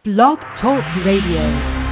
Blog Talk Radio.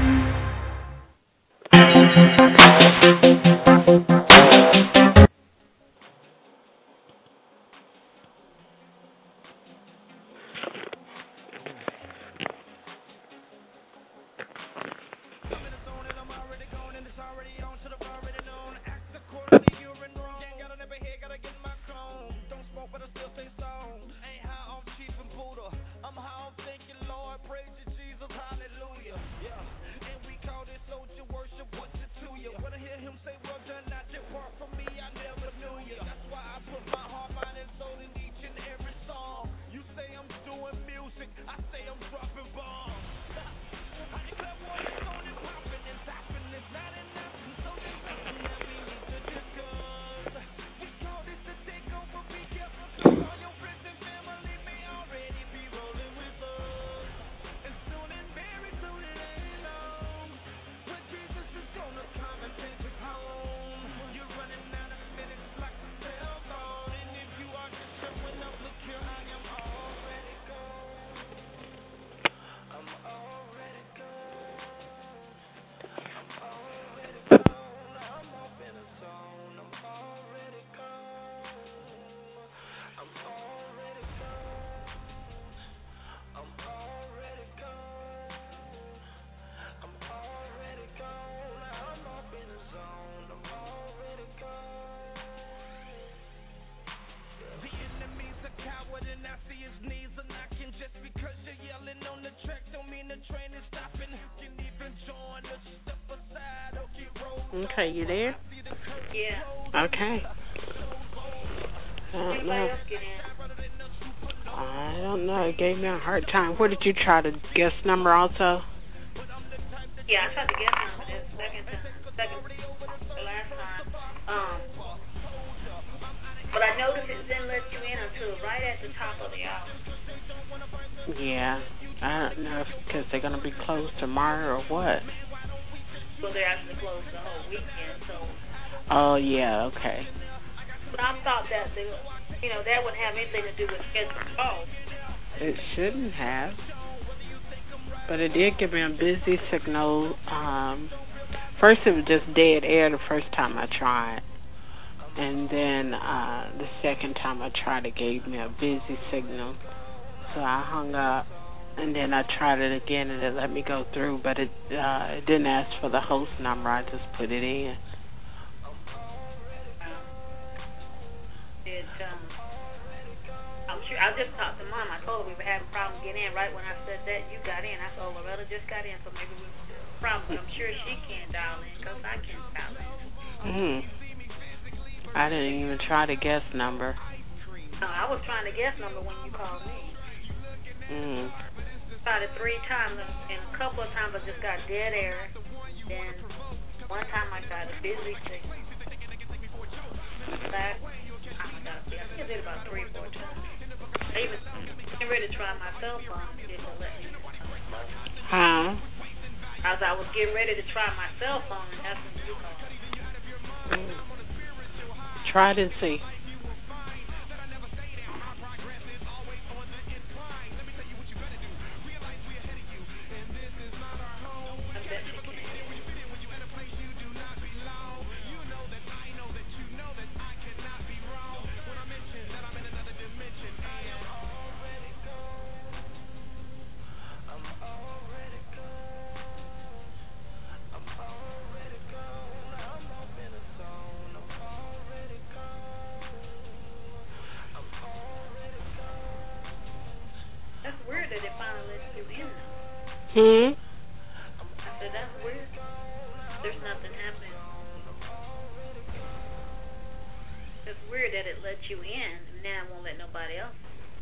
Okay, you there? Yeah. Okay. Anybody else get in? I don't know. It gave me a hard time. What did you try to guess number also? Yeah, I tried to guess number the last time. But I noticed it didn't let you in until right at the top of the hour. Yeah. I don't know if because they're going to be closed tomorrow or what. Well, they're actually closed the whole weekend, so. Oh, yeah, okay. But I thought that, that wouldn't have anything to do with scheduled calls. It shouldn't have. But it did give me a busy signal. First, it was just dead air the first time I tried. And then the second time I tried, it gave me a busy signal. So I hung up. And then I tried it again, and it let me go through, but it didn't ask for the host number. I just put it in. I'm sure. I just talked to Mom. I told her we were having problems getting in. Right when I said that, you got in. I said, oh, Loretta just got in, so maybe we have a problem. But I'm sure she can't dial in because I can't dial in. I didn't even try to guess number. No, I was trying to guess number when you called me. Tried it 3 times, and a couple of times I just got dead air. Then one time I got a busy signal. I did about 3 or 4 times. I even getting ready to try my cell phone. It didn't let me. Huh? As I was getting ready to try my cell phone, and that's when you called. Try it and see. I said, that's weird. There's nothing happening. It's weird that it let you in, and now it won't let nobody else.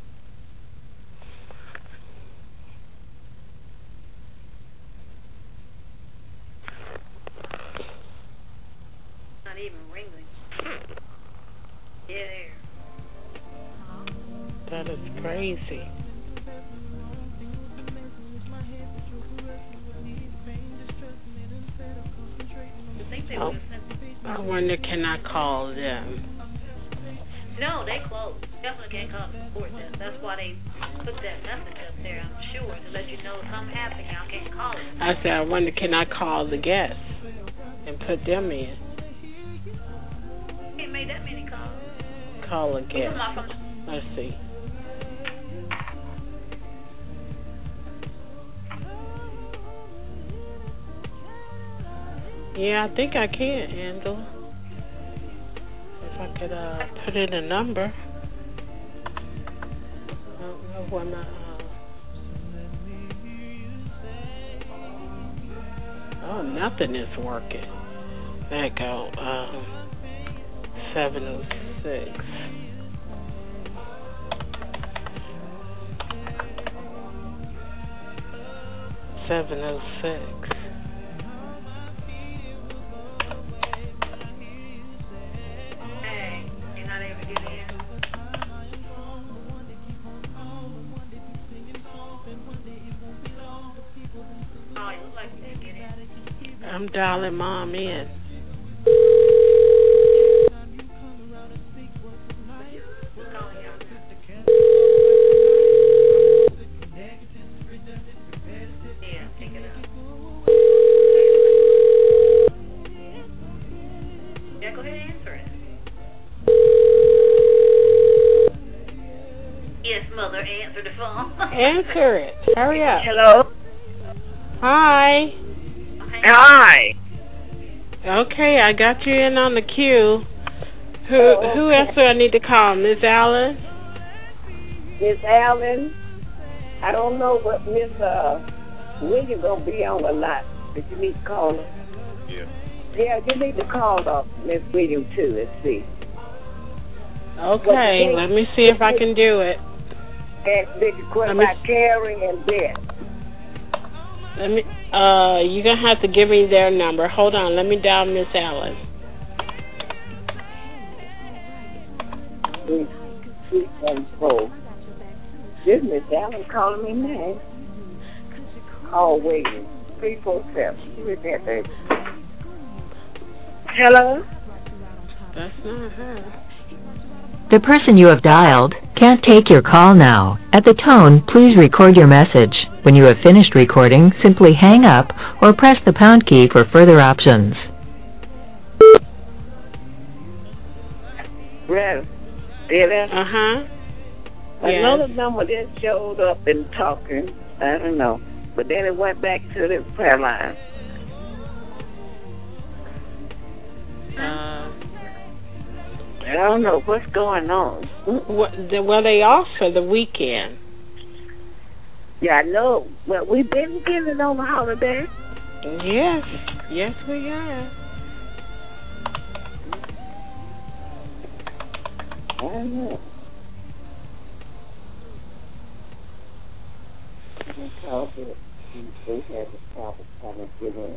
Not even ringing. Dead air. That is crazy. I wonder, can I call them? No, they closed. Definitely can't call the support desk. That's why they put that message up there, I'm sure, to let you know something happened. I said, I wonder, can I call the guests and put them in? He made that many calls. Call a guest. Let's see. Yeah, I think I can, Angela. If I could put in a number. I don't know where my... Oh, nothing is working. There you go. 706. Hey, you're not able to get in. Oh, you look like you didn't get in. I'm dialing Mom in. Yeah, pick it up. Yeah, go ahead and answer it. Yes, Mother, answer the phone. Answer it. Hurry up. Hello? Hi. Hi. Okay, I got you in on the queue. Who else do I need to call? Miss Allen? Miss Allen. I don't know what Miss William gonna be on or not, but you need to call her. Yeah. Yeah, you need to call Miss William too and see. Okay, let me see if I can do it. And big question about Carrie and Beth. Let me. You're gonna have to give me their number. Hold on. Let me dial Miss Allen. This Miss Allen calling me now. Call William 347. Repeat that. Hello. That's not her. The person you have dialed can't take your call now. At the tone, please record your message. When you have finished recording, simply hang up or press the pound key for further options. Well, there. Uh-huh. Another number that showed up and talking. I don't know. But then it went back to the prayer line. I don't know what's going on. Well, they off for the weekend. Yeah, I know. Well, we've been getting on the holiday. Yes. Yes, we have. I don't know. They had the problem trying to get in.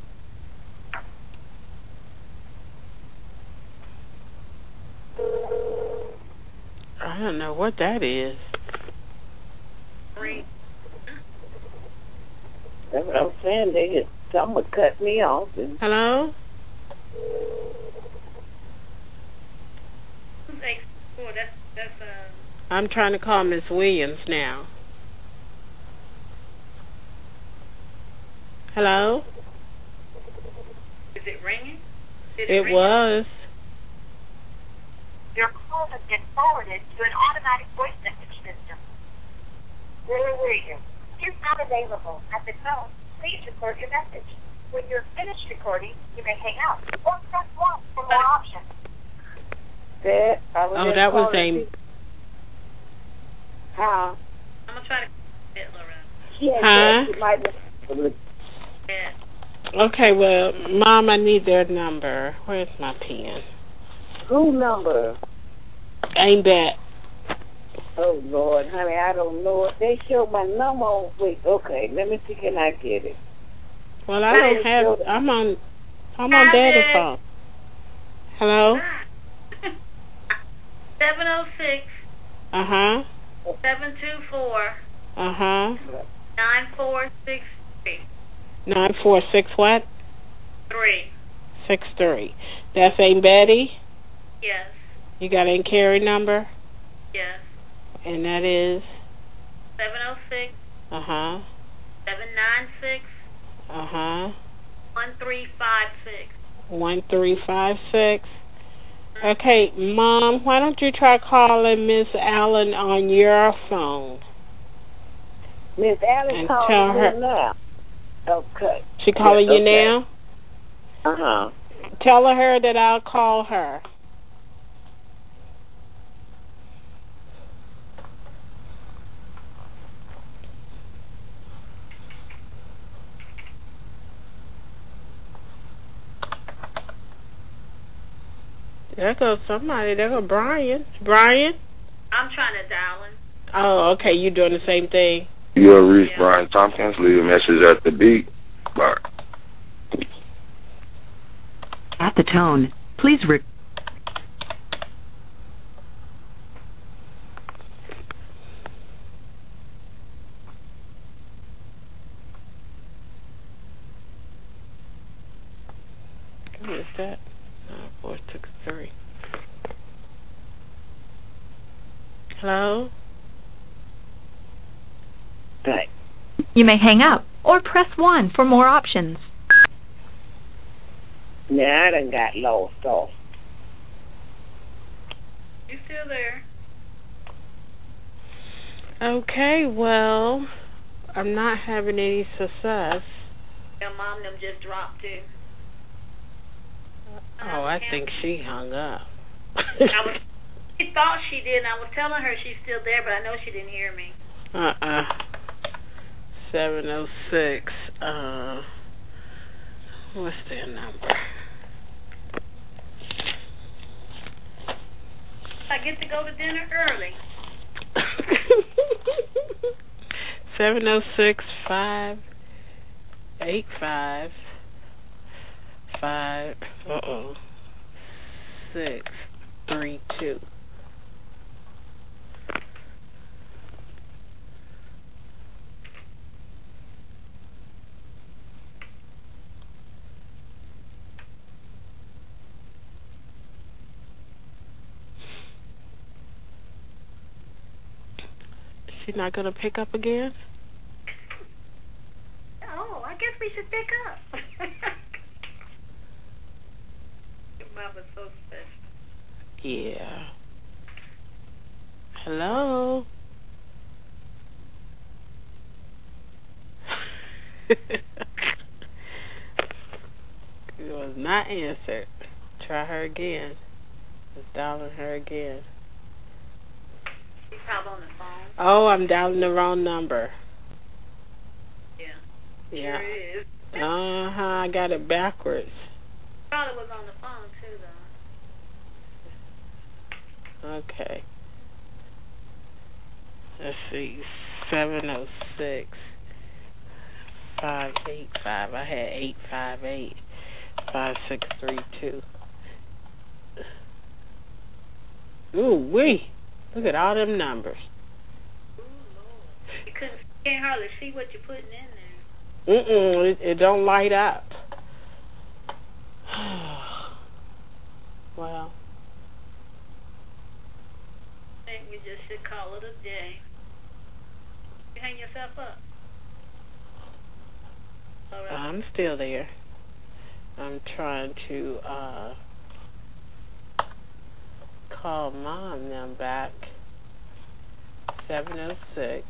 I don't know what that is. That's what I'm saying. Someone cut me off. Hello? I'm trying to call Miss Williams now. Hello? Is it ringing? It was. Your call has been forwarded to an automatic voice message system. Where were you? Is not available. At the tone, please record your message. When you're finished recording, you may hang up or press 1 for more options. That was Amy. How? I'm going to try to get Lorraine. Huh? Yeah. Okay, well, Mom, I need their number. Where's my pen? Who number? Ain't that? Oh, Lord, honey, I don't know it. They showed my number on. Wait, okay, let me see, can I get it? Well, I don't have. I'm on Daddy's phone. Hello. 706. 724. 9463. 946 what? 3. 63. That's Aunt Betty? Yes. You got Aunt Carrie number? Yes. And that is? 706. 796. 1356. Okay, Mom, why don't you try calling Miss Allen on your phone? Miss Allen calling me now. Okay. She calling you now? Uh-huh. Tell her that I'll call her. There goes somebody. There goes Brian. Brian? I'm trying to dial in. Oh, okay. You doing the same thing? You have reached Brian Tompkins. Leave a message at the beep. Bye. At the tone, please Who is that? 463. Hello? Right. You may hang up or press 1 for more options. Now I done got lost off. You still there? Okay, well, I'm not having any success. Your mom them just dropped too. Oh, I think she hung up. She thought she did, and I was telling her she's still there, but I know she didn't hear me. 706. What's their number? I get to go to dinner early. 706 585 632. She's not gonna pick up again? Oh, I guess we should pick up. Your mom is so special. Yeah. Hello? It was not answered. Try her again. Just dialing her again. She's probably on the phone. Oh, I'm dialing the wrong number. Yeah. Yeah. Sure is. I got it backwards. Probably was on the phone too, though. Okay. Let's see. 706 585. I had 858 5632. Ooh wee! Look at all them numbers. Ooh, Lord. You can't hardly see what you're putting in there. It don't light up. Well. I think we just should call it a day. You hang yourself up. All right. I'm still there. I'm trying to call Mom now back. 706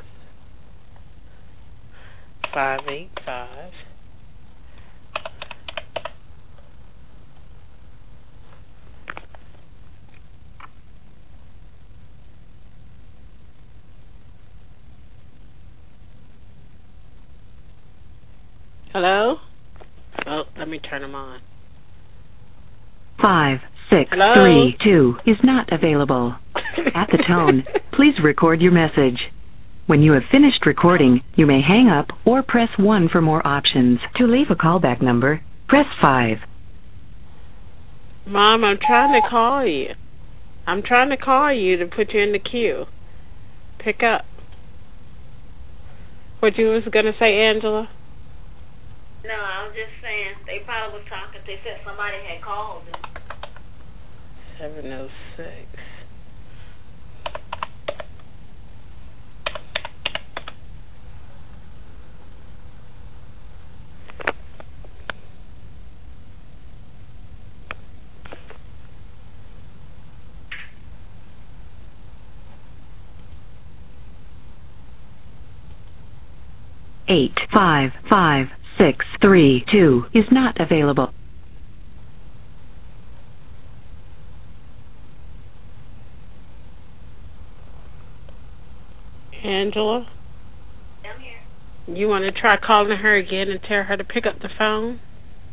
585 Hello? Oh, let me turn them on. 5632 is not available. At the tone, please record your message. When you have finished recording, you may hang up or press 1 for more options. To leave a callback number, press 5. Mom, I'm trying to call you. I'm trying to call you to put you in the queue. Pick up. What you was going to say, Angela? No, I was just saying, they probably was talking. They said somebody had called them. 706. 5585562 is not available. Angela? I'm here. You want to try calling her again and tell her to pick up the phone?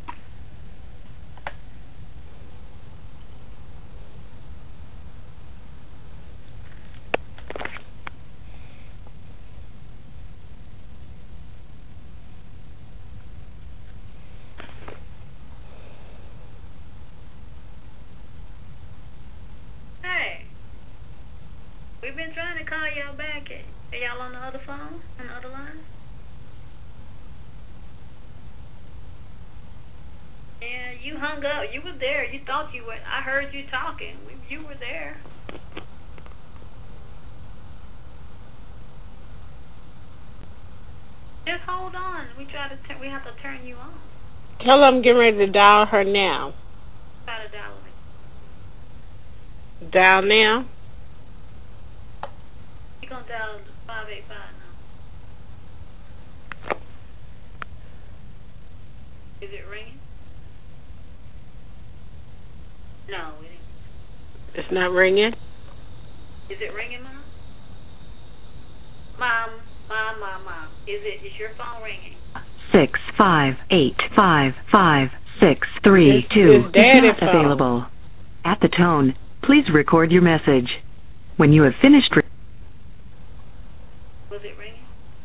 Hey. We've been trying to call y'all back. Are y'all on the other phone? On the other line? Yeah, you hung up. You were there. You thought you were. I heard you talking. You were there. Just hold on. We have to turn you on. Tell her I'm getting ready to dial her now. Try to dial it. Dial now? You're going to dial 585 now. Is it ringing? No, it ain't. It's not ringing? Is it ringing, Mom? Mom. Is your phone ringing? 6585562 is not available. At the tone, please record your message. When you have finished Was it ringing?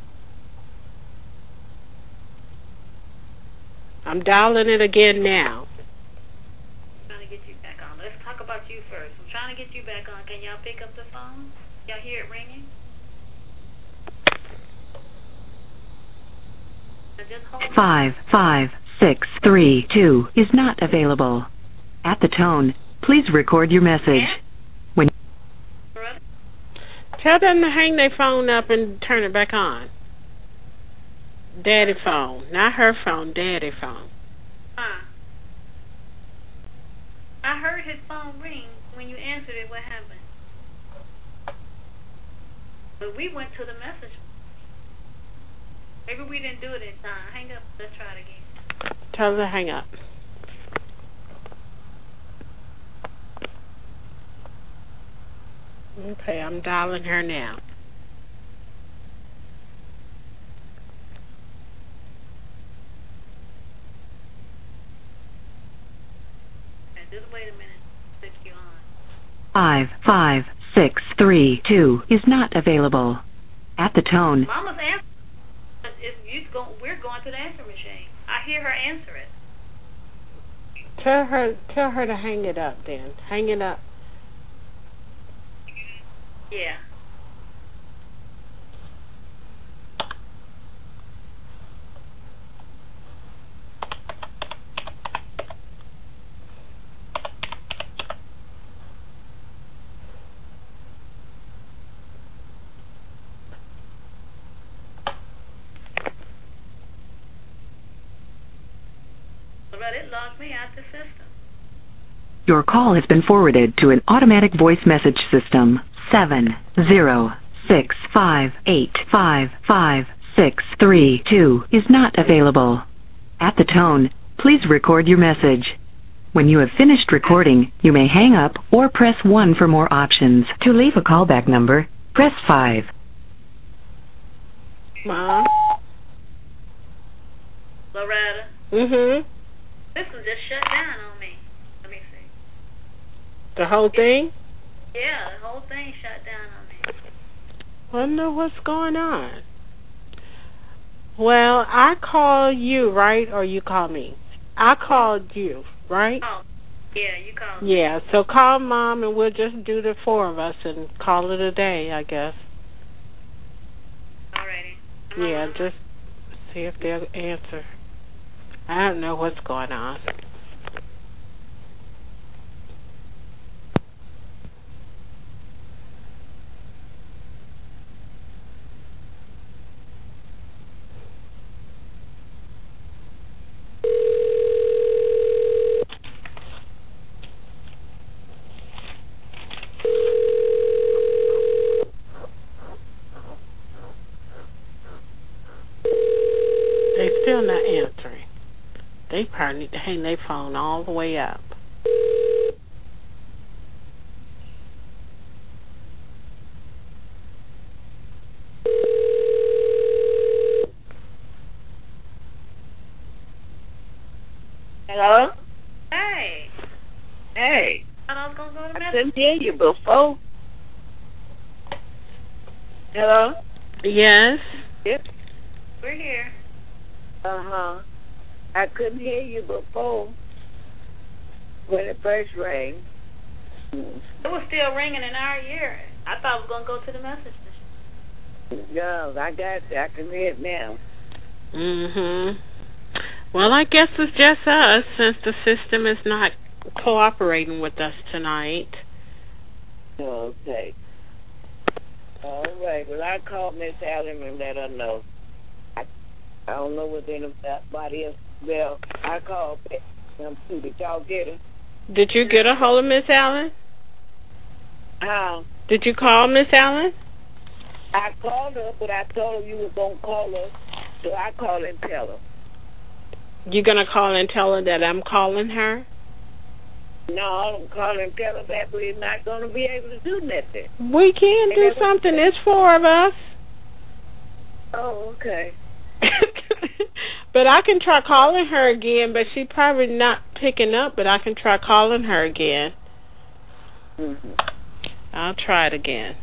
I'm dialing it again now. I'm trying to get you back on. Let's talk about you first. I'm trying to get you back on. Can y'all pick up the phone? Y'all hear it ringing? Just hold 55632 is not available. At the tone, please record your message. When Tell them to hang their phone up and turn it back on. Daddy phone. Not her phone, daddy phone. I heard his phone ring. When you answered it, what happened? But we went to the message. Maybe we didn't do it in time. Hang up. Let's try it again. Tell her to hang up. Okay, I'm dialing her now. Okay, just wait a minute. Put you on. 55632 is not available. At the tone, Mama's answer. We're going to the answer machine. I hear her answer it. Tell her to hang it up then. Hang it up. Yeah. But it logged me out the system. your call has been forwarded to an automatic voice message system. 70658555632 is not available. At the tone, please record your message. When you have finished recording, you may hang up or press 1 for more options. To leave a callback number, press 5. Mom? Loretta? Mm-hmm. This one just shut down on me. Let me see. The whole thing? Yeah, the whole thing shut down on me. Wonder what's going on. Well, I call you, right? Or you call me? I called you, right? Oh, yeah, you called me. Yeah, so call Mom and we'll just do the 4 of us and call it a day, I guess. Alrighty. Yeah, just see if they'll answer. I don't know what's going on. still not answering. They probably need to hang their phone all the way up. Hello? Hey. Hey. I thought I was going to go to the I message. couldn't hear you before. Hello? Yes. Yes. We're here. Uh-huh. I couldn't hear you before when it first rang. It was still ringing in our ear. I thought I was going to go to the message. No, I got it. I can hear it now. Well, I guess it's just us since the system is not cooperating with us tonight. Okay. All right. Well, I called Miss Allen and let her know. I don't know what anybody else. Well, I called them too. Did y'all get her? Did you get a hold of Miss Allen? Did you call Miss Allen? I called her, but I told her you were going to call her, so I called and tell her. You going to call and tell her that I'm calling her? No, I'm calling and tell her that we're not going to be able to do nothing. We can do something. There's 4 of us. Oh, okay. But I can try calling her again, but she's probably not picking up, but I can try calling her again. I'll try it again.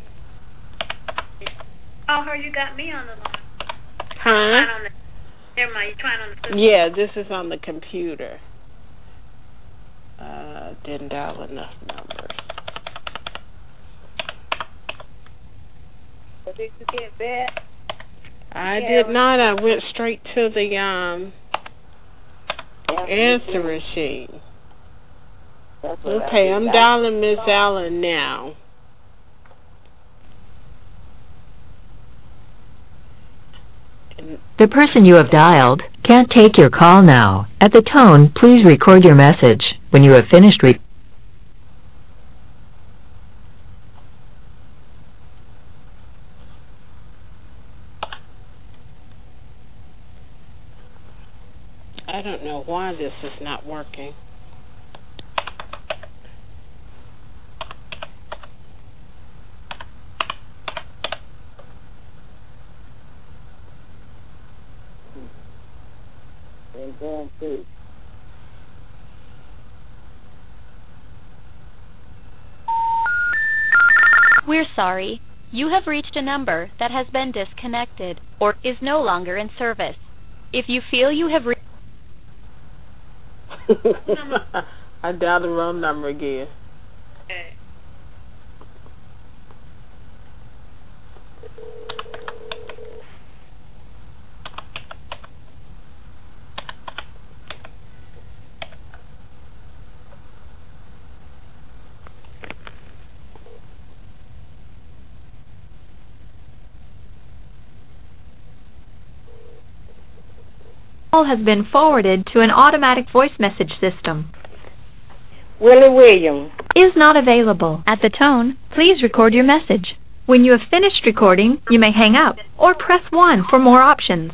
Oh, her, you got me on the line. Huh? Never mind, you're trying on the system. Yeah, this is on the computer. Didn't dial enough numbers. But did you get that? I did not. I went straight to the answer machine. Okay, I'm dialing Miss Allen now. The person you have dialed can't take your call now. At the tone, please record your message. When you have finished I don't know why this is not working. We're sorry. You have reached a number that has been disconnected or is no longer in service. If you feel you have reached... I dialed the wrong number again. Okay. Call has been forwarded to an automatic voice message system. Willie Williams Is not available. At the tone, please record your message. When you have finished recording, you may hang up or press 1 for more options.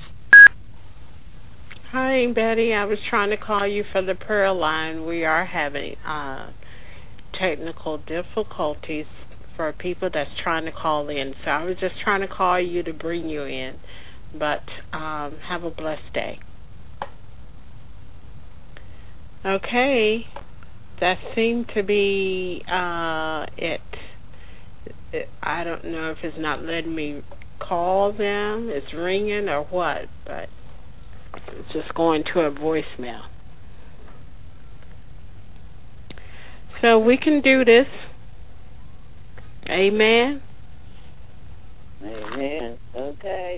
Hi, Betty. I was trying to call you for the prayer line. We are having technical difficulties for people that's trying to call in. So I was just trying to call you to bring you in. But have a blessed day. Okay. That seemed to be it. I don't know if it's not letting me call them, it's ringing or what, but it's just going to a voicemail. So we can do this. Amen. Amen. Okay.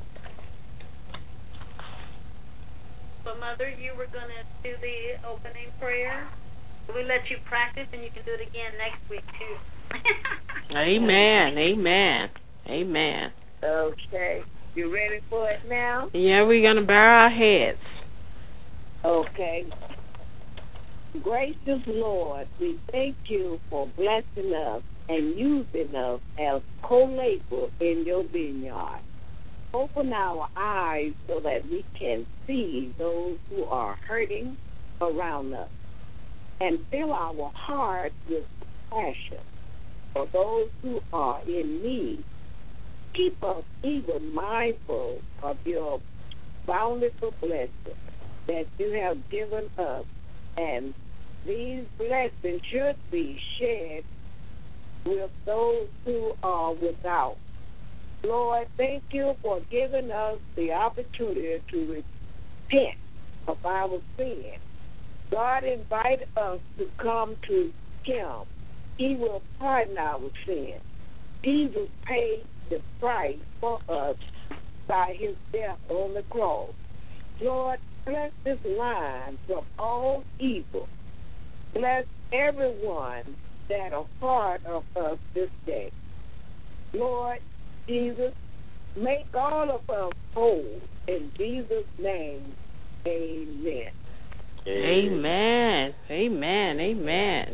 So, Mother, you were going to do the opening prayer. We let you practice, and you can do it again next week, too. Amen. Amen. Amen. Okay. You ready for it now? Yeah, we're going to bow our heads. Okay. Gracious Lord, we thank you for blessing us and using us as co-laborers in your vineyard. open our eyes so that we can see those who are hurting around us, and fill our hearts with passion for those who are in need. Keep us even mindful of your bountiful blessings that you have given us, and these blessings should be shared with those who are without. Lord, thank you for giving us the opportunity to repent of our sin. God invited us to come to Him. He will pardon our sin. Jesus paid the price for us by His death on the cross. Lord, bless this line from all evil. Bless everyone that are part of us this day. Lord Jesus, make all of us whole. In Jesus' name, amen. Amen. Amen. Amen.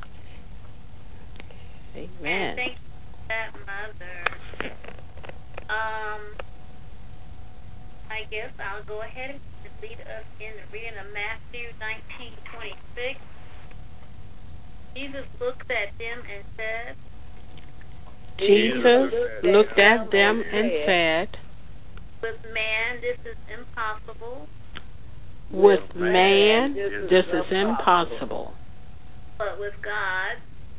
Amen. Thank you for that, Mother. I guess I'll go ahead and lead us in the reading of Matthew 19:26. Jesus looked at them and said, Jesus looked at them and said, with man this is impossible, with man this is impossible, but with God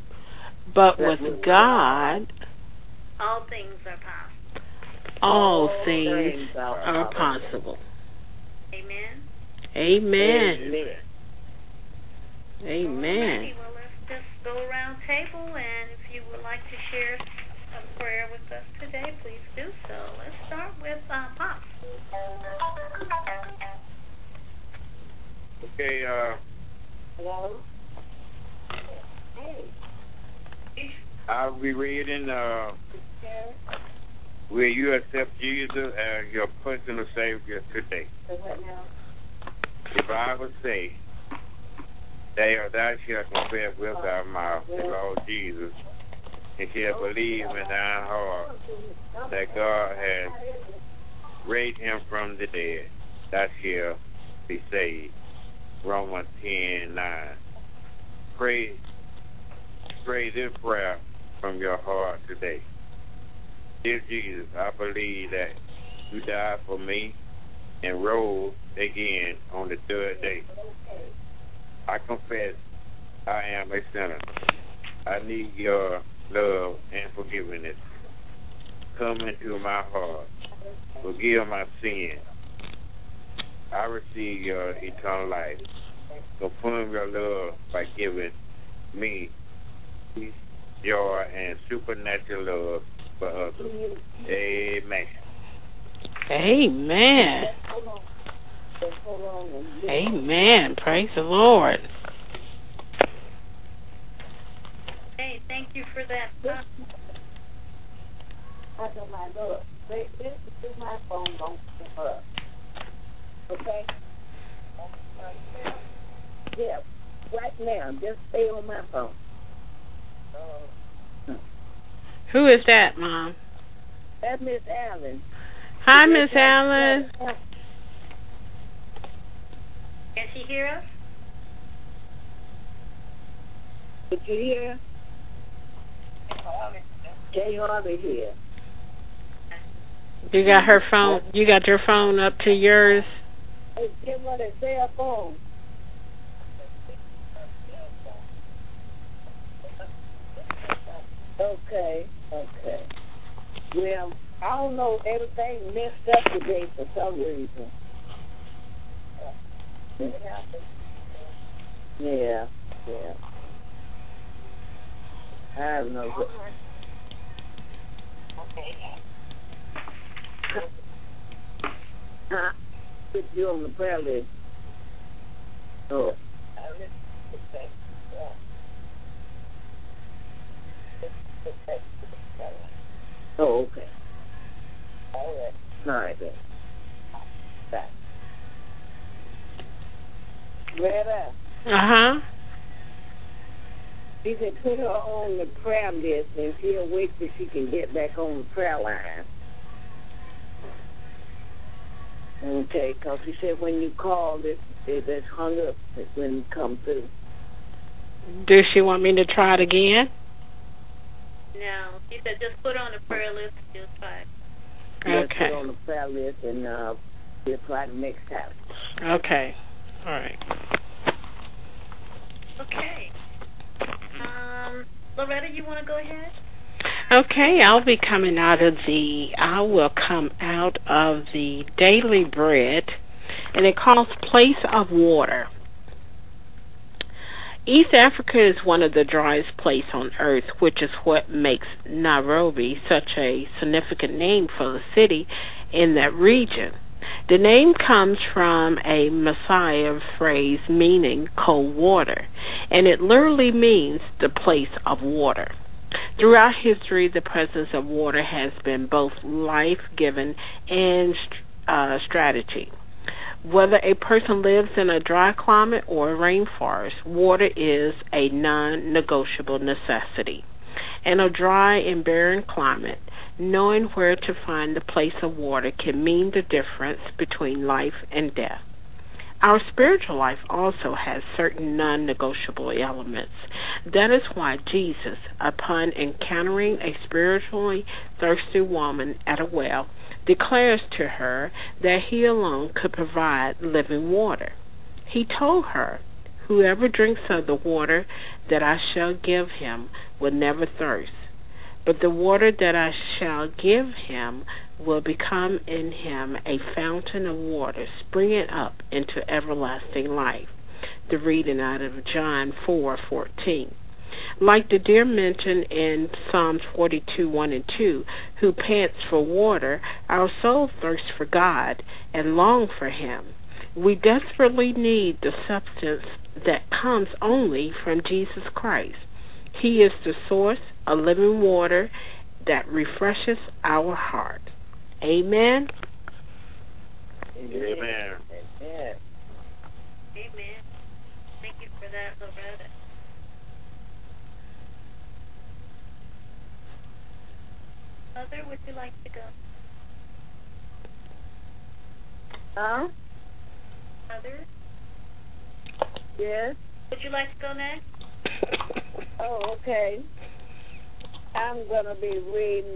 all things are possible. All things are possible. Amen. Amen. Amen. Alrighty, well, let's just go around table, and if you would like to share a prayer with us today, please do so. Let's start with Pops. Okay, Hello? Hey. I'll be reading, will you accept Jesus as your personal Savior today? What now? The Bible says, thou shalt confess with thy mouth the Lord Jesus, and shalt believe in thine heart that God has raised him from the dead, thou shalt be saved. Romans 10:9. Pray this prayer from your heart today. Dear Jesus, I believe that you died for me and rose again on the third day. I confess I am a sinner. I need your love and forgiveness. Come into my heart. Forgive my sins. I receive your eternal life. Confirm your love by giving me peace, joy, and supernatural love for others. Amen. Amen. Amen. Praise the Lord. Hey, thank you for that. I said, my Lord, this is my phone, don't pick up. Okay? Yeah, right now, just stay on my phone. Who is that, Mom? That's Miss Allen. Hi, Miss Allen. Can she hear us? Did you hear? Jay Harvey here. You got her phone. You got your phone up to yours. Hey, give her the cell phone. Okay. Well, I don't know, everything messed up today for some reason. Yeah. I don't know. Put you on the prayer list. Oh. Oh, okay. All right then. Back. Retta. You can put her on the prayer list, and she'll wait till she can get back on the prayer line. Okay, because he said when you called it's hung up when you come through. Does she want me to try it again? No. He said just put on the prayer list and you'll try it. Just Okay. put on the prayer list and we'll try the next time. Okay. All right. Okay. Loretta, you want to go ahead? Okay, I will come out of the Daily Bread, and it calls Place of Water. East Africa is one of the driest places on earth, which is what makes Nairobi such a significant name for the city in that region. The name comes from a Maasai phrase meaning cold water, and it literally means the place of water. Throughout history, the presence of water has been both life-giving and strategy. Whether a person lives in a dry climate or a rainforest, water is a non-negotiable necessity. In a dry and barren climate, knowing where to find the place of water can mean the difference between life and death. Our spiritual life also has certain non-negotiable elements. That is why Jesus, upon encountering a spiritually thirsty woman at a well, declares to her that he alone could provide living water. He told her, "Whoever drinks of the water that I shall give him will never thirst, but the water that I shall give him will become in him a fountain of water springing up into everlasting life." The reading out of John 4:14. Like the deer mentioned in Psalms 42:1-2, who pants for water, our soul thirsts for God and longs for him. We desperately need the substance that comes only from Jesus Christ. He is the source of living water that refreshes our heart. Amen. Amen. Amen. Amen. Thank you for that, Loretta. Mother, would you like to go? Huh? Mother, Yes. would you like to go next? Oh, okay. I'm gonna be reading.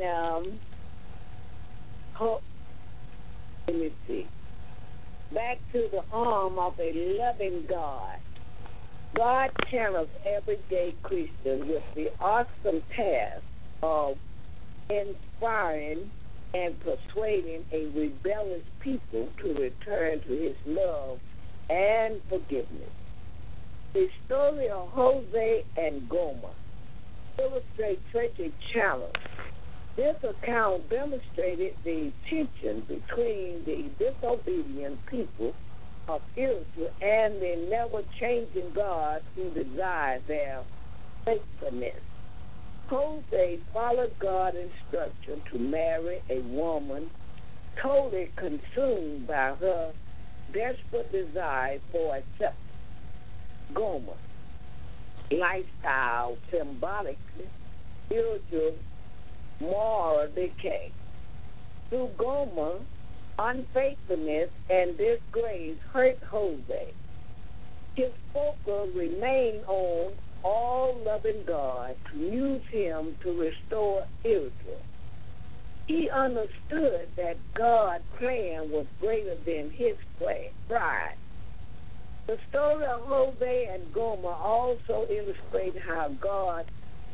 Let me see. Back to the arm of a loving God. God channels everyday Christians with the awesome task of inspiring and persuading a rebellious people to return to his love and forgiveness. The story of Jose and Gomer illustrates such a challenge. This account demonstrated the tension between the disobedient people of Israel and the never-changing God who desires their faithfulness. Jose followed God's instruction to marry a woman totally consumed by her desperate desire for acceptance. Gomer, lifestyle symbolically spiritual moral decay. Through Gomer, unfaithfulness and disgrace hurt Jose. His focus remained on all-loving God to use him to restore Israel. He understood that God's plan was greater than his pride. The story of Jose and Gomer also illustrates how God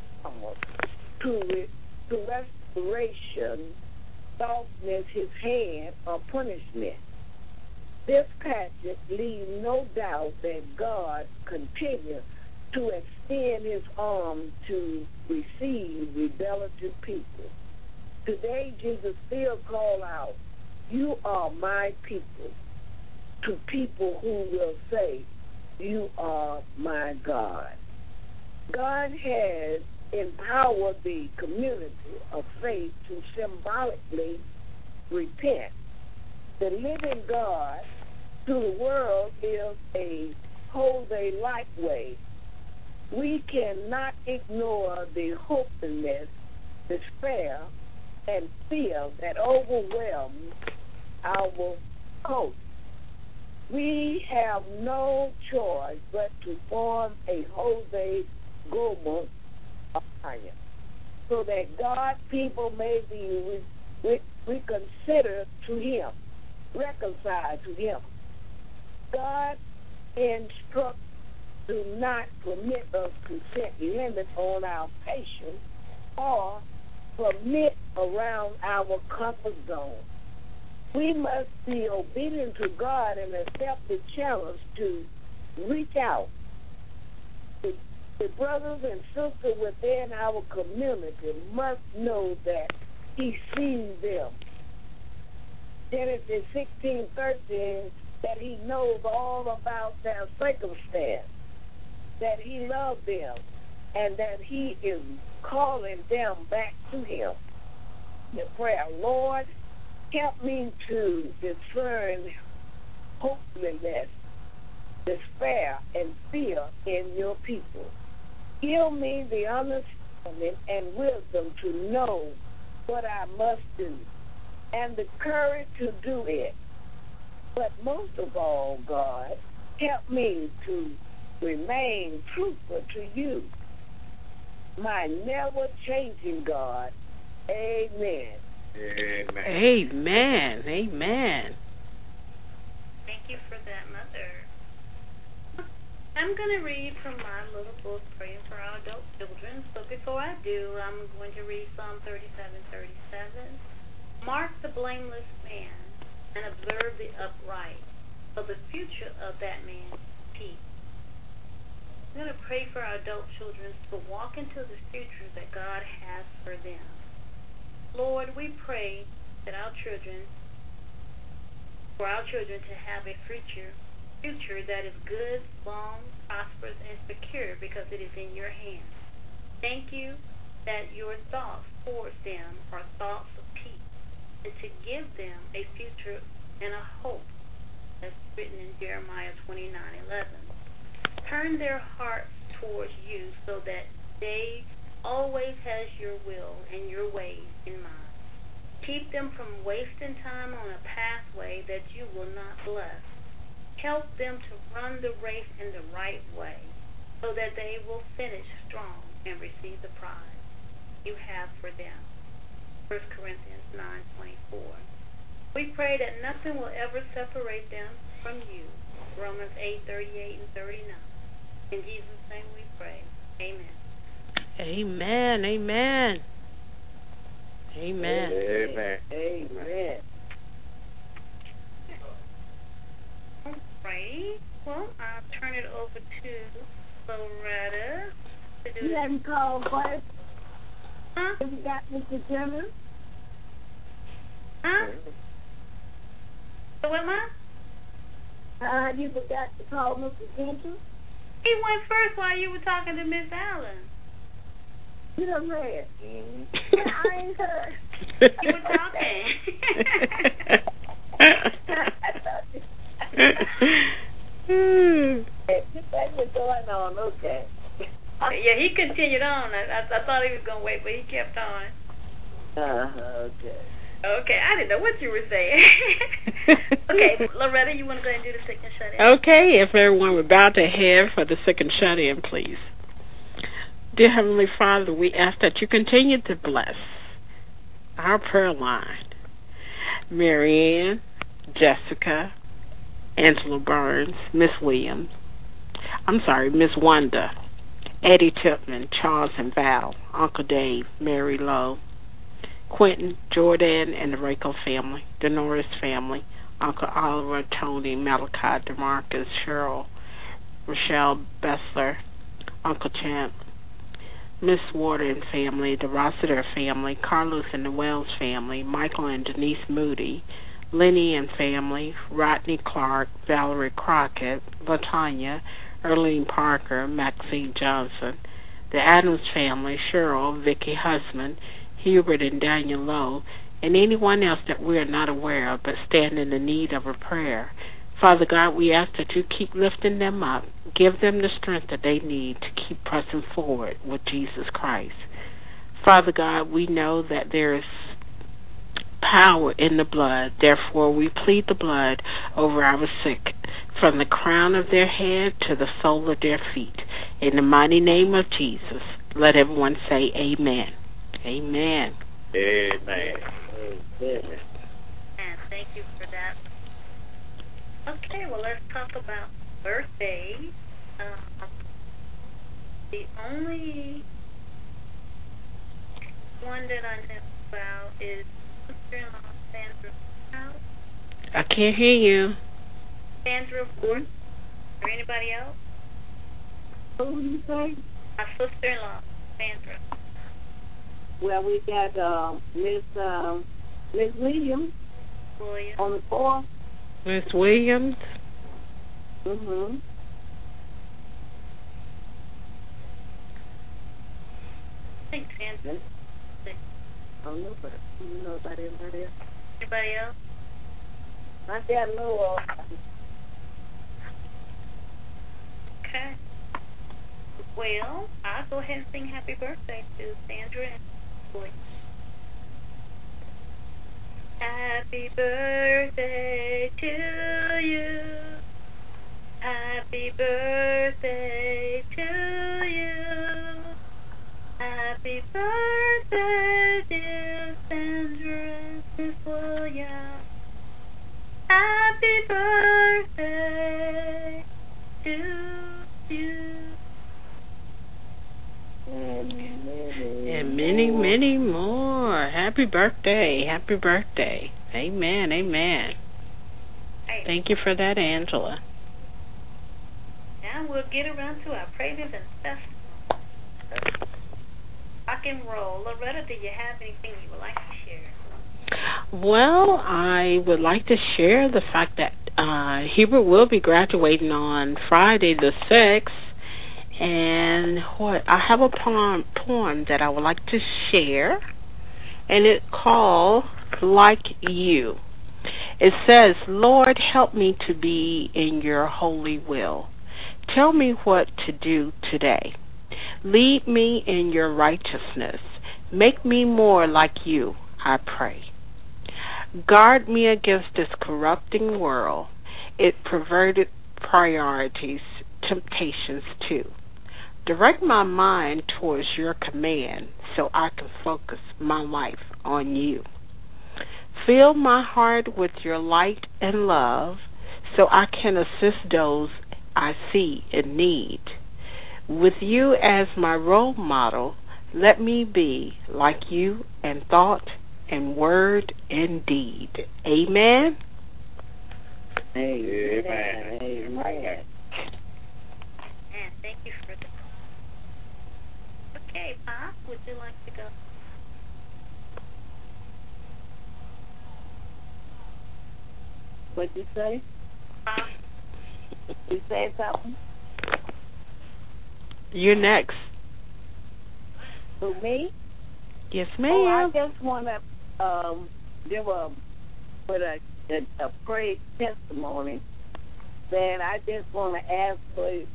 to restoration softens his hand of punishment. This passage leaves no doubt that God continues to extend his arm to receive rebellious people. Today, Jesus still calls out, "You are my people," to people who will say, "You are my God." God has empowered the community of faith to symbolically repent. The living God to the world is a Jose-like way. We cannot ignore the hopelessness, despair, and fear that overwhelms our coast. We have no choice but to form a Jose Gomer alliance so that God's people may be reconsidered to Him, reconciled to Him. God instructs do not permit us to set limits on our patience or permit around our comfort zone. We must be obedient to God and accept the challenge to reach out. The brothers and sisters within our community must know that He sees them. Genesis 16:13, that He knows all about their circumstance, that He loves them, and that He is calling them back to Him. The prayer, Lord, help me to discern hopelessness, despair, and fear in your people. Give me the understanding and wisdom to know what I must do and the courage to do it. But most of all, God, help me to remain truthful to you, my never-changing God. Amen. Amen. Amen. Amen. Thank you for that, Mother. I'm going to read from my little book, Praying for Our Adult Children. So before I do, I'm going to read Psalm 37:37. Mark the blameless man and observe the upright, for the future of that man is peace. I'm going to pray for our adult children to walk into the future that God has for them. Lord, we pray that for our children to have a future that is good, long, prosperous, and secure because it is in your hands. Thank you that your thoughts towards them are thoughts of peace, and to give them a future and a hope, as written in Jeremiah 29:11. Turn their hearts towards you so that they always has your will and your ways in mind. Keep them from wasting time on a pathway that you will not bless. Help them to run the race in the right way so that they will finish strong and receive the prize you have for them. 1 Corinthians 9:24. We pray that nothing will ever separate them from you. Romans 8:38 and 39. In Jesus' name we pray. Amen. Amen. Amen. Amen. Amen. Amen. All right. Well, I'll turn it over to Loretta to do. You haven't called first? Huh? Have you got Mr. Jennings? Huh? So what, Mom? You forgot to call Mr. Jennings? He went first while you were talking to Miss Allen. You done read. I ain't heard. You were talking. That was going on, okay. Yeah, he continued on. I thought he was going to wait, but he kept on. Okay. Okay, I didn't know what you were saying. Okay, Loretta, you want to go ahead and do the second shut-in? Okay, if everyone would bow their head for the second shut-in, please. Dear Heavenly Father, we ask that you continue to bless our prayer line. Marianne, Jessica, Angela Burns, Miss Williams, Miss Wanda, Eddie Tipman, Charles and Val, Uncle Dave, Mary Lowe, Quentin, Jordan, and the Rayco family, the Norris family, Uncle Oliver, Tony, Malachi, DeMarcus, Cheryl, Rochelle Bessler, Uncle Champ, Miss Warder and family, the Rossiter family, Carlos and the Wells family, Michael and Denise Moody, Lenny and family, Rodney Clark, Valerie Crockett, LaTanya, Erlene Parker, Maxine Johnson, the Adams family, Cheryl, Vicky Husband, Hubert and Daniel Lowe, and anyone else that we are not aware of but stand in the need of a prayer. Father God, we ask that you keep lifting them up. Give them the strength that they need to keep pressing forward with Jesus Christ. Father God, we know that there is power in the blood. Therefore, we plead the blood over our sick, from the crown of their head to the sole of their feet. In the mighty name of Jesus, let everyone say amen. Amen. Amen. And thank you for that. Okay, well, let's talk about birthdays. The only one that I know about is sister-in-law Sandra House. I can't hear you. Sandra Ford. Or anybody else? Who do you say? My sister-in-law, Sandra. Well, we got Miss Williams on the 4th. Miss Williams. Mm-hmm. I think Sandra. I don't know, but you know about anybody else. Anybody else? Not that I know of. Okay. Well, I'll go ahead and sing happy birthday to Sandra and Boy. Happy birthday to you. Happy birthday to you. Happy birthday, dear Sandra and Miss Williams. Happy birthday to you. And many, many more. Happy birthday. Happy birthday. Amen. Amen. Hey. Thank you for that, Angela. Now we'll get around to our praises and stuff. Rock and roll. Loretta, do you have anything you would like to share? Well, I would like to share the fact that Hubert will be graduating on Friday the 6th. And I have a poem that I would like to share, and it's called Like You. It says, Lord, help me to be in your holy will. Tell me what to do today. Lead me in your righteousness. Make me more like you, I pray. Guard me against this corrupting world, its perverted priorities, temptations too. Direct my mind towards your command so I can focus my life on you. Fill my heart with your light and love so I can assist those I see in need. With you as my role model, let me be like you in thought and word and deed. Amen? Amen. And thank you for that. Okay, Pop, would you like to go? What'd you say? Pop? You said something? You're next. Who, me? Yes, ma'am. Oh, I just want to give a praise testimony. That I just want to ask for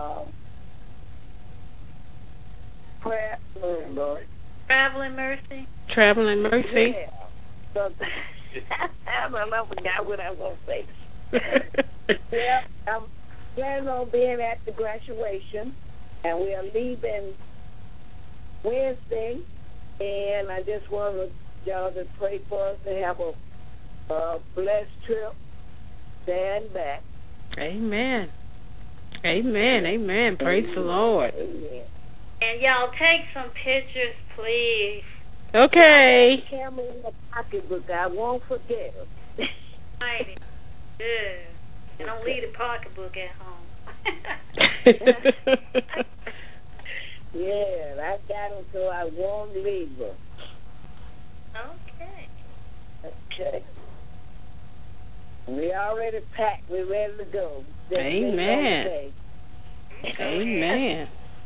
prayer, Lord. Traveling Mercy? Traveling Mercy? Yeah. So, I forgot what I was going to say. Yeah, I'm planning on being at the graduation, and we are leaving Wednesday, and I just want y'all to pray for us to have a blessed trip there and back. Amen. Amen. Amen. Praise the Lord. Amen. And y'all take some pictures, please. Okay. Camera in the pocketbook. I won't forget it. Mighty good. And don't leave the pocketbook at home. Yeah, I got them so I won't leave them. Okay. Okay. We already packed. We're ready to go. Amen. Amen.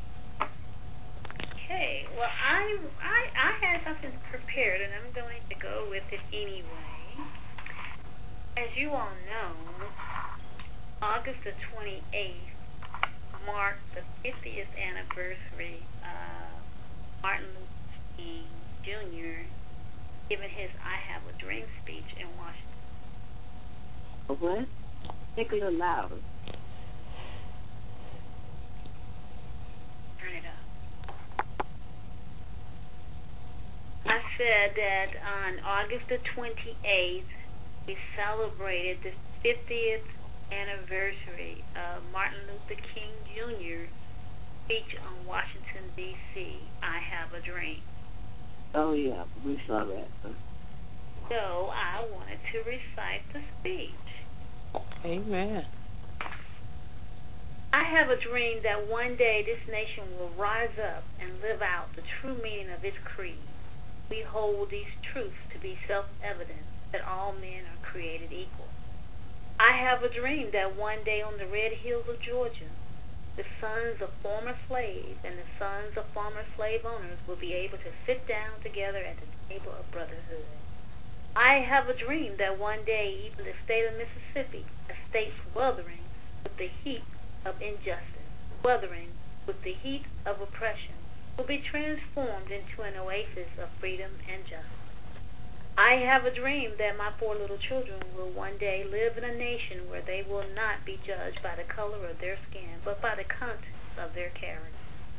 Okay. Well, I had something prepared, and I'm going to go with it anyway. As you all know, August the 28th marked the 50th anniversary of Martin Luther King Jr. giving his I Have a Dream speech in Washington. A what? Take a little louder. Turn it up. I said that on August the 28th, we celebrated the 50th anniversary of Martin Luther King Jr. speech on Washington, D.C., I Have a Dream. Oh, yeah, we saw that. So I wanted to recite the speech. Amen. I have a dream that one day this nation will rise up and live out the true meaning of its creed. We hold these truths to be self-evident, that all men are created equal. I have a dream that one day on the red hills of Georgia, the sons of former slaves and the sons of former slave owners will be able to sit down together at the table of brotherhood. I have a dream that one day even the state of Mississippi, a state sweltering with the heat of injustice, sweltering with the heat of oppression, will be transformed into an oasis of freedom and justice. I have a dream that my 4 little children will one day live in a nation where they will not be judged by the color of their skin, but by the contents of their character.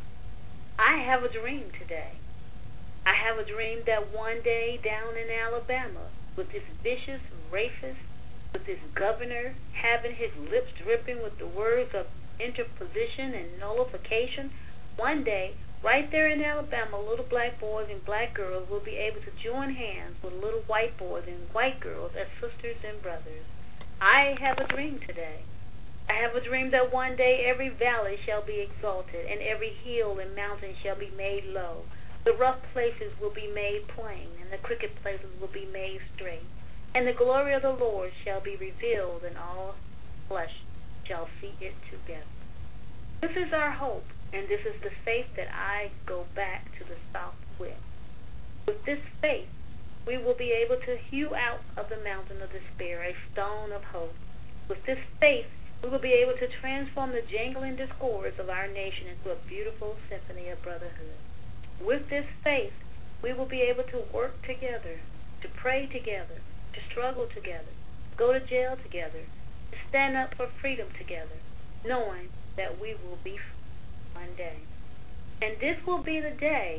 I have a dream today. I have a dream that one day down in Alabama, with this vicious racist, with this governor having his lips dripping with the words of interposition and nullification, one day, right there in Alabama, little black boys and black girls will be able to join hands with little white boys and white girls as sisters and brothers. I have a dream today. I have a dream that one day every valley shall be exalted, and every hill and mountain shall be made low. The rough places will be made plain, and the crooked places will be made straight. And the glory of the Lord shall be revealed, and all flesh shall see it together. This is our hope, and this is the faith that I go back to the south with. With this faith, we will be able to hew out of the mountain of despair a stone of hope. With this faith, we will be able to transform the jangling discords of our nation into a beautiful symphony of brotherhood. With this faith, we will be able to work together, to pray together, to struggle together, to go to jail together, to stand up for freedom together, knowing that we will be free one day. And this will be the day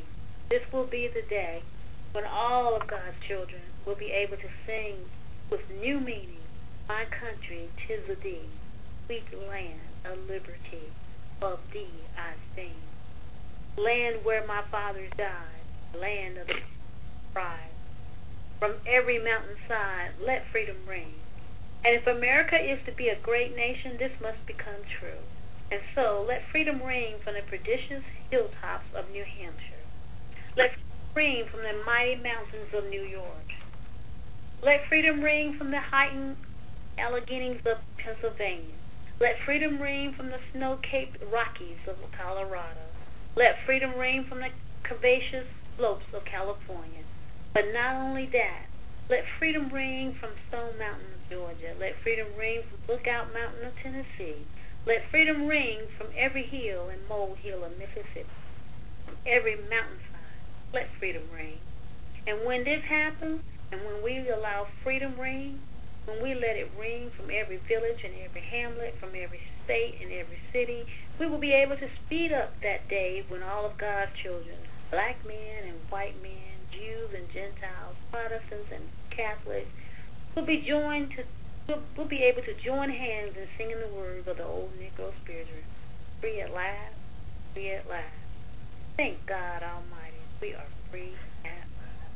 when all of God's children will be able to sing with new meaning, my country, 'tis of thee, sweet land of liberty, of thee I sing. Land where my fathers died, land of the pride. From every mountainside, let freedom ring. And if America is to be a great nation, this must become true. And so, let freedom ring from the prodigious hilltops of New Hampshire. Let freedom ring from the mighty mountains of New York. Let freedom ring from the heightened Alleghenies of Pennsylvania. Let freedom ring from the snow-capped Rockies of Colorado. Let freedom ring from the curvaceous slopes of California. But not only that, let freedom ring from Stone Mountain of Georgia. Let freedom ring from Lookout Mountain of Tennessee. Let freedom ring from every hill and molehill of Mississippi. From every mountainside, let freedom ring. And when this happens, and when we allow freedom ring, when we let it ring from every village and every hamlet, from every state and every city, we will be able to speed up that day when all of God's children, black men and white men, Jews and Gentiles, Protestants and Catholics, will be able to join hands in singing the words of the old Negro spiritual. Free at last, free at last. Thank God Almighty, we are free at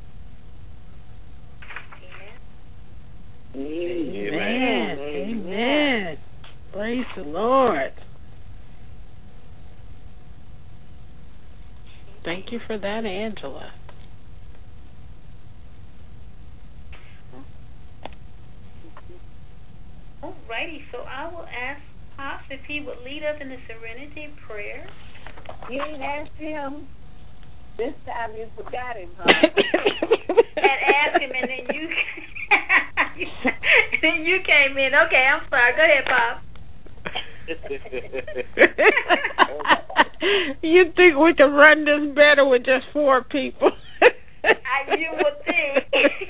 last. Amen. Amen. Amen. Praise the Lord. Thank you for that, Angela. Alrighty, so I will ask Pops if he would lead us in the Serenity Prayer. You ain't asked him. This time you forgot him, huh? And asked him, and then you came in. Okay, I'm sorry. Go ahead, Pop. You think we can run this better with just 4 people? You would think.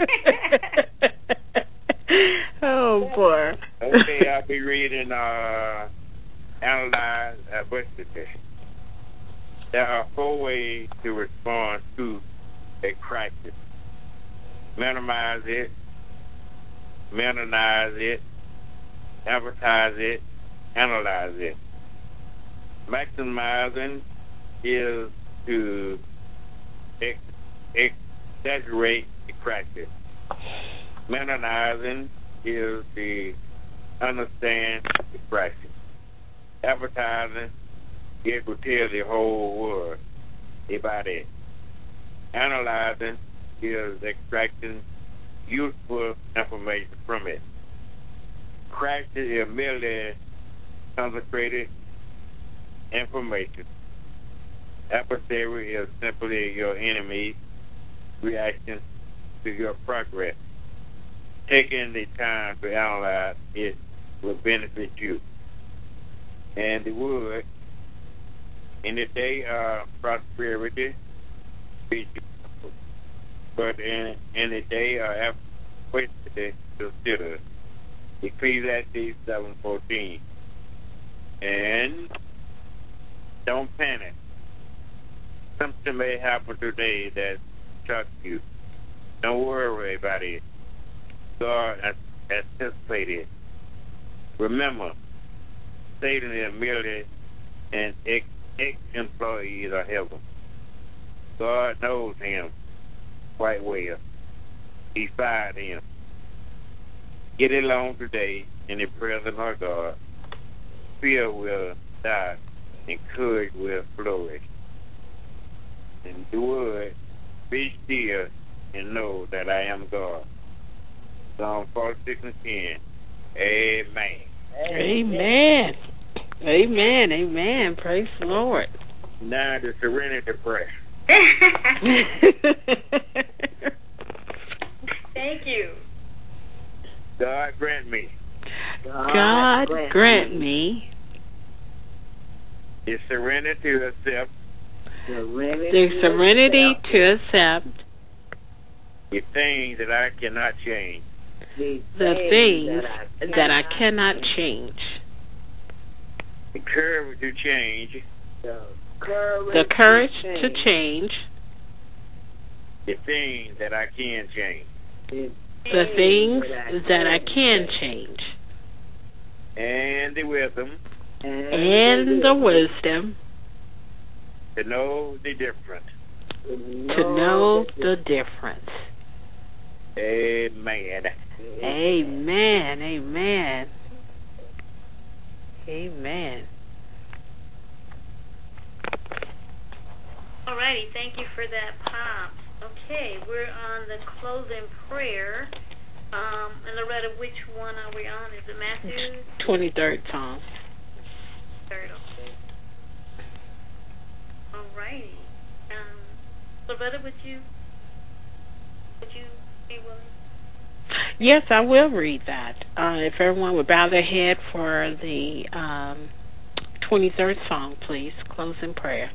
Oh, boy. Okay, I'll be reading, analyze, what's the day? There are 4 ways to respond to a crisis. Minimize it, minimize it, advertise it, analyze it. Maximizing is to exaggerate the crisis. Minimizing is to understand the crisis. Advertising, it will tell the whole world about it. Analyzing is extracting useful information from it. Crisis is merely concentrated information. Adversary is simply your enemy's reaction to your progress. Taking the time to analyze it will benefit you. And it would, in the day of prosperity, be useful. But in the day of adversity, consider Ecclesiastes 7:14. And don't panic. Something may happen today that shocks you. Don't worry about it. God anticipated. Remember, Satan is merely an ex-employee of heaven. God knows him quite well. He fired him. Get along today in the presence of God. Fear will die and courage will flourish. And the word, be still and know that I am God. Psalm 46:10. Amen. Amen. Amen. Amen. Praise the Lord. Now the serenity prayer. Thank you. God grant me God grant me the serenity to accept the serenity to accept the things that I cannot change, the things that I cannot change, the courage to change, the courage to change, the things that I can change, the things that I can change, and the wisdom and the wisdom to know the difference. to know the difference. Amen. Amen. Amen. Amen. Alrighty, thank you for that, Pops. Okay, we're on the closing prayer. And Loretta, which one are we on? Is it Matthew? 23rd Psalm. Third, okay. Alrighty. Loretta, would you be willing? Yes, I will read that. If everyone would bow their head for the 23rd Psalm, please. Closing prayer.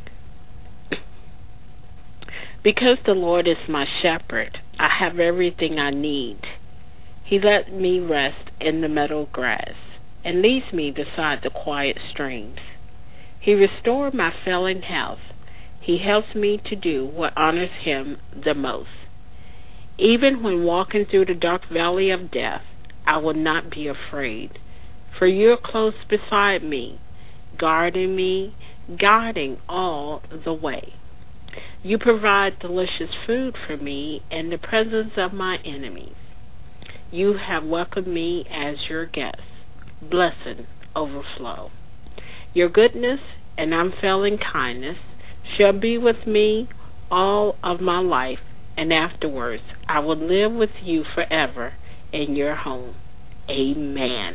Because the Lord is my shepherd, I have everything I need. He lets me rest in the meadow grass and leads me beside the quiet streams. He restored my failing health. He helps me to do what honors him the most. Even when walking through the dark valley of death, I will not be afraid, for you are close beside me, guarding me, guiding all the way. You provide delicious food for me in the presence of my enemies. You have welcomed me as your guest. Blessing overflow. Your goodness and unfailing kindness shall be with me all of my life, and afterwards I will live with you forever in your home. Amen.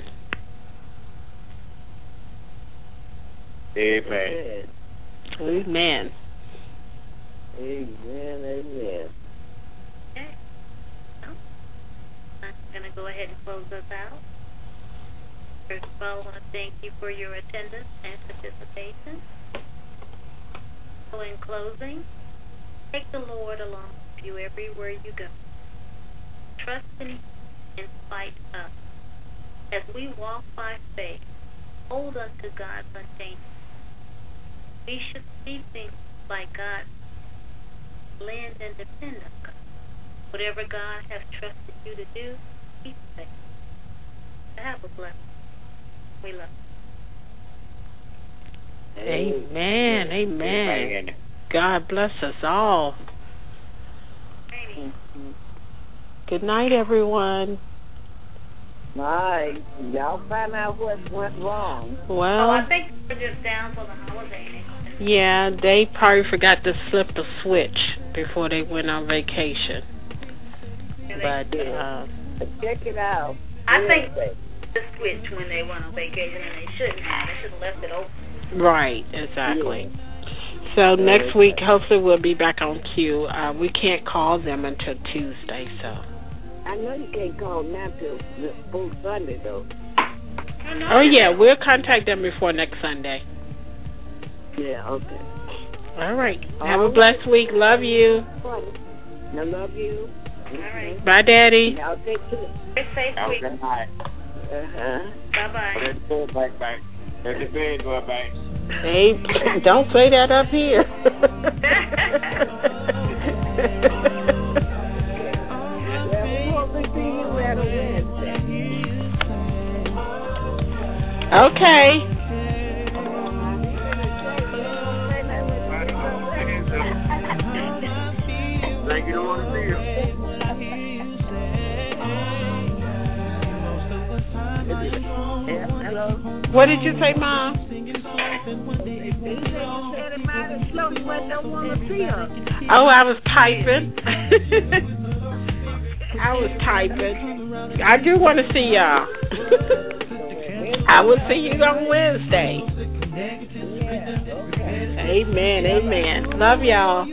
Amen. Amen. Amen. Okay. I'm going to go ahead and close us out. First of all, I want to thank you for your attendance and participation. So in closing, take the Lord along with you everywhere you go. Trust in Him in spite of. As we walk by faith, hold unto God's unchanging. We should see things like God, lend and depend on God. Whatever God has trusted you to do, keep faith. Have a blessing. We love you. Amen. Amen. God bless us all. Good night, everyone. Bye. Y'all find out what went wrong. Well, I think we're just down for the holiday. yeah, they probably forgot to flip the switch before they went on vacation. But check it out. I think the switch when they went on vacation, and they shouldn't have. They should have left it open. Right, exactly. So next week, hopefully, we'll be back on cue. We can't call them until Tuesday, so. I know you can't call now till the full Sunday, though. Oh, yeah, we'll contact them before next Sunday. Yeah, okay. All right. Have a blessed week. Love you. I love you. All right. Bye, Daddy. I'll take care. Stay safe, Have a week. good night. Bye-bye. Let the bed back back. Let the bed go back. Hey, don't say that up here. Well, we hope to see you at a Wednesday. Okay. Like you don't want to see her. Hello? What did you say, Mom? Oh, I was typing. I do want to see y'all. I will see you on Wednesday. Amen, amen. Love y'all.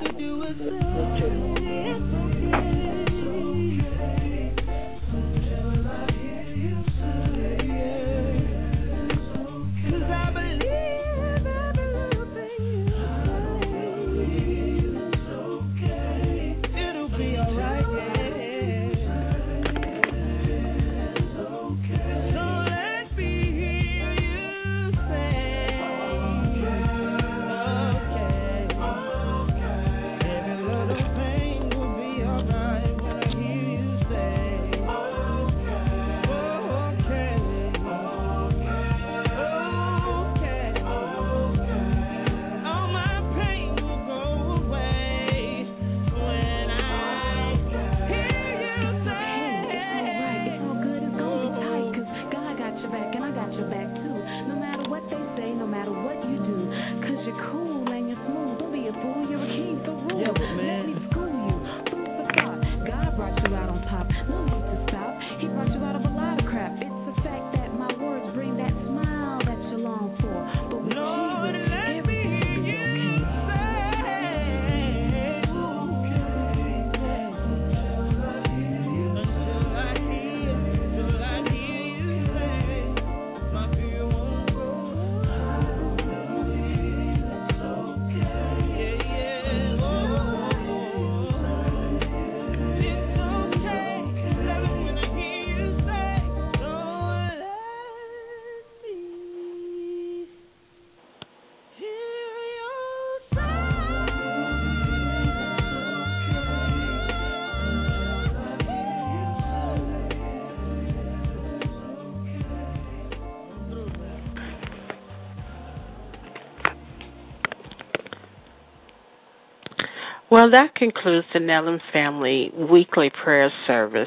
Well, that concludes the Nellam Family Weekly Prayer Service.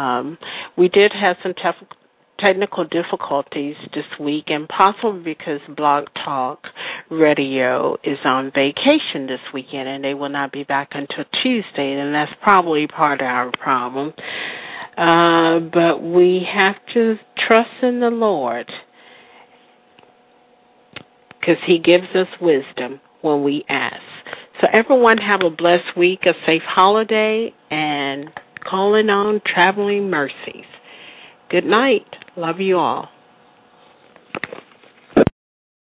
We did have some technical difficulties this week, and possibly because Blog Talk Radio is on vacation this weekend, and they will not be back until Tuesday, and that's probably part of our problem. But we have to trust in the Lord, because He gives us wisdom when we ask. So everyone have a blessed week, a safe holiday, and calling on traveling mercies. Good night. Love you all.